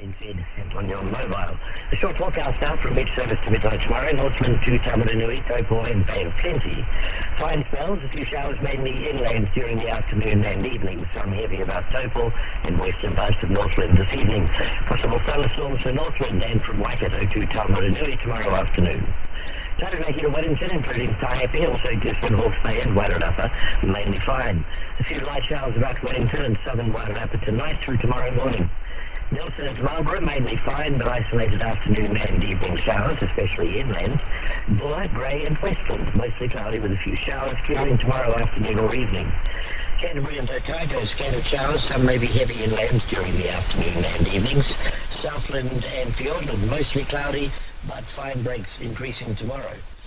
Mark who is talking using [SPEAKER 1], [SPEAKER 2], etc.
[SPEAKER 1] NZ and on your mobile. The short forecast now from mid-service to midnight tomorrow. Northland to Tamaranui, Taupo and Bay of Plenty. Fine spells, a few showers mainly inland during the afternoon and evening. Some heavy about Taupo and western parts of Northland this evening. Possible thunderstorms for Northland and from Waikato to Tamaranui tomorrow afternoon. Taranaki to Wellington, including Taiape, also Gisborne, Hawke's Bay and Wairarapa, mainly fine. A few light showers about Wellington and southern Wairarapa tonight through tomorrow morning. Nelson and Marlborough, mainly fine, but isolated afternoon and evening showers, especially inland. Buller, Grey and Westland, mostly cloudy with a few showers, clearing tomorrow afternoon or evening. Canterbury and Otago, scattered showers, some may be heavy inland during the afternoon and evenings. Southland and Fiordland, mostly cloudy, but fine breaks increasing tomorrow.